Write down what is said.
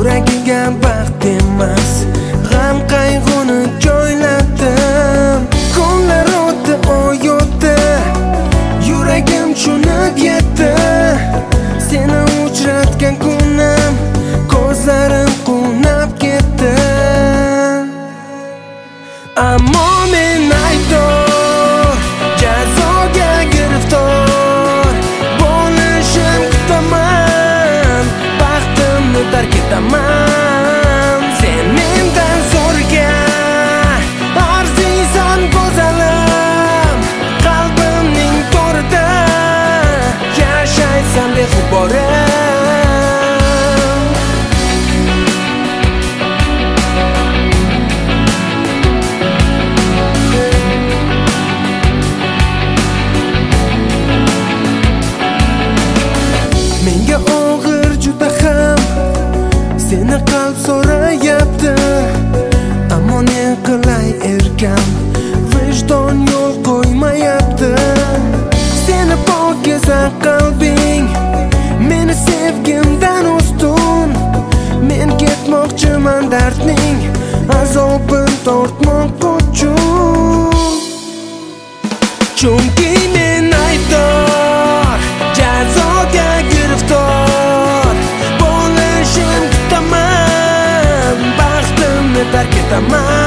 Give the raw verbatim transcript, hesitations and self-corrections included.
yuragiga baxt emas, g'am qayg'uni joyladim. Kunlar o'tdi, oy o'tdi, yuragim tushunib yetdi. Seni uchratgan kunim ko'zlarim qunab ketdi. Ammo men aybdor, jazoga giriftor bo'lishim kutaman, baxtimni tark etaman. Sen mendan zo'rga arziysan go'zalim, qalbimning to'rida yashaysan beg'uborim. Menga og'ir juda ham seni qalb so'rayapti, ammo ne qilay erkam, vijdon yo'l qo'ymayapti. Seni pokiza qalbing meni sevgimdan ustun. Men ketmoqchiman dardning azobin tortmoq uchun. Chunki men aybdor, jazoga giriftor bo'lishim kutaman, baxtimni tark etaman.